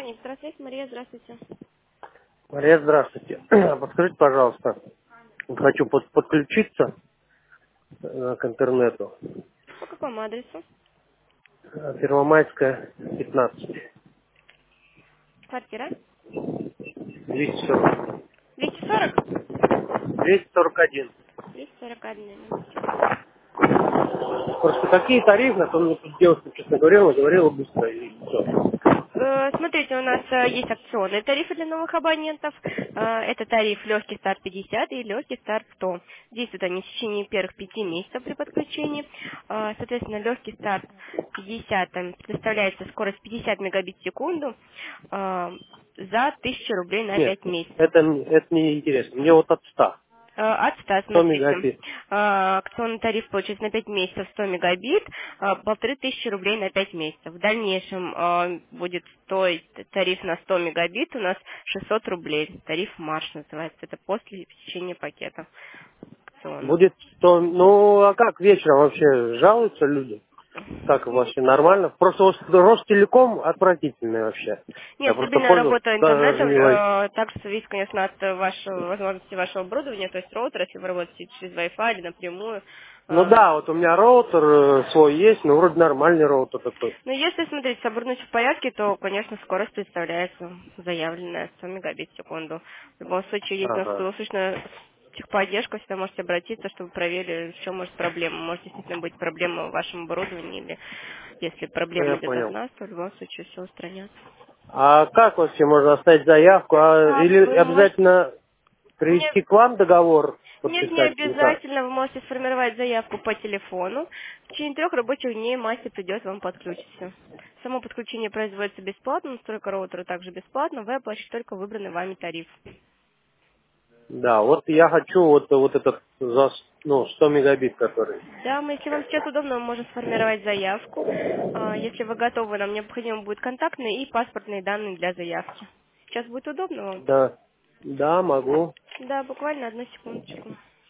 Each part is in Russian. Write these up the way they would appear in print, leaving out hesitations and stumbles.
Фоник, здравствуйте, Мария, здравствуйте. Мария, здравствуйте. Подскажите, пожалуйста, хочу подключиться к интернету. По какому адресу? Первомайская, 15, Квартира? 240. 240? 241. 241, на секунду. Просто какие тарифы, а то мне тут девушка, честно говорила быстро и все. Смотрите, у нас есть акционные тарифы для новых абонентов. Это тариф легкий старт 50 и легкий старт 100. Действуют они в течение первых 5 месяцев при подключении. Соответственно, легкий старт 50 там предоставляется скорость 50 мегабит в секунду за 1000 рублей на Нет, 5 месяцев. это не интересно. Мне вот от 100. От 100, 100 смотрите. мегабит. Акционный тариф получается на 5 месяцев 100 мегабит, 1500 рублей на 5 месяцев. В дальнейшем будет стоить тариф на 100 мегабит у нас 600 рублей. Тариф марш называется. Это после посещения пакета акционного. Будет 100. Ну, а как вечером вообще жалуются люди? Как вообще нормально? Просто вот Ростелеком отвратительный вообще. Я Нет, просто стабильная пользовался, работа даже интернета не возьму. также зависит, конечно, от вашего, возможности вашего оборудования, то есть роутер, если вы работаете через Wi-Fi или напрямую. Ну э, да, вот у меня роутер свой есть, но вроде нормальный роутер такой. Ну, если смотреть, с оборудованием в порядке, то, конечно, скорость представляется заявленная 100 мегабит в секунду. В любом случае, есть у нас Ага, круглосуточная техподдержка, всегда можете обратиться, чтобы проверили, в чем может проблема. Может действительно быть проблема в вашем оборудовании, или если проблема я идет от понял. нас, то в любом случае все устранятся. А как вообще можно оставить заявку? Или Вы можете... обязательно привести к вам договор Нет, не подписать или как? обязательно. Вы можете сформировать заявку по телефону. В течение 3 рабочих дней мастер придет, вам подключится. Само подключение производится бесплатно, настройка роутера также бесплатно. Вы оплачиваете только выбранный вами тариф. Да, вот я хочу вот этот за 100 мегабит, который. Да, если вам сейчас удобно, мы можем сформировать заявку. Если вы готовы, нам необходимо будет контактные и паспортные данные для заявки. Сейчас будет удобно вам? Да, да, могу. Да, буквально одну секундочку.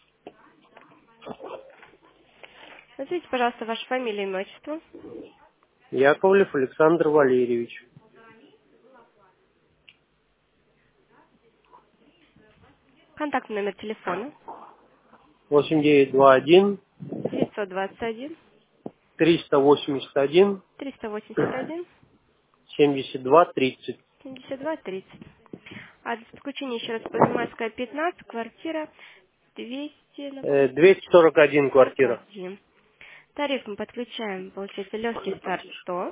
Назовите, пожалуйста, вашу фамилию и имя, отчество. Яковлев Александр Валерьевич. Контактный номер телефона. 8921 921 381 381 72 30. 72 30. Адрес подключения еще раз Первомайская, 15, квартира 241 квартира. 241. Тариф мы подключаем, получается, легкий старт 100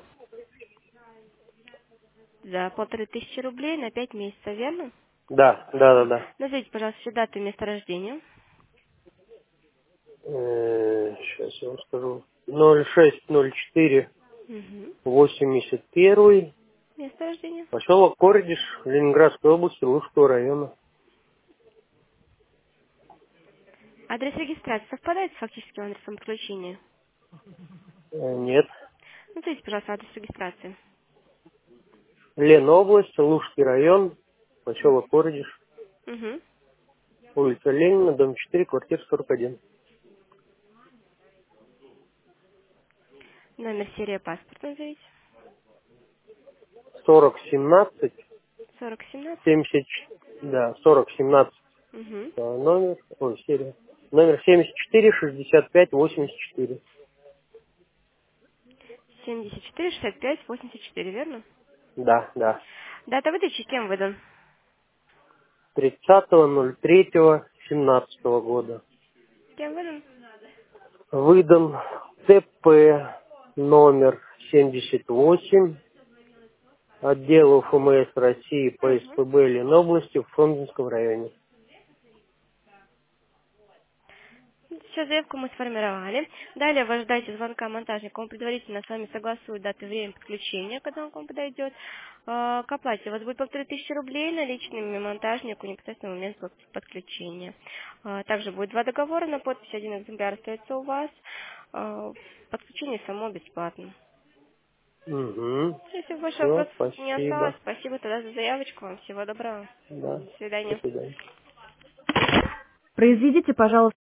за 1500 рублей на 5 месяцев, верно? Да, да, да, да. Назовите, пожалуйста, всю дату и место рождения. Сейчас я вам скажу. 0604 Угу. 81, Место рождения. поселок Кордиш, Ленинградской области, Лужского района. Адрес регистрации совпадает с фактическим адресом подключения? Нет. Назовите, пожалуйста, адрес регистрации. Ленобласть, Лужский район, поселок Кордиш, Угу. улица Ленина, дом 4, квартира 41. Номер серия паспорта назовите. 4017 4017. 70, да, 4017 Угу. номер, серия. Номер 74 65 84. 74 65 84, верно? Да, да. Дата выдачи кем выдан? 30.03.17 года. Кем выдан? Выдан ТП номер 78 отделу ФМС России по Угу. СПБ Ленобласти в Фрунзенском районе. Сейчас заявку мы сформировали. Далее вы ожидаете звонка монтажника. Он предварительно с вами согласует дату и время подключения, когда он к вам подойдет. К оплате у вас будет 1500 рублей наличными монтажнику непосредственно в момент подключения. Также будет 2 договора на подпись. Один экземпляр остается у вас. Подключение само бесплатно. Угу. Если больше Все, вопросов не осталось, спасибо. спасибо тогда за заявочку. Вам всего доброго. Да, До до свидания. свидания. Произведите, пожалуйста,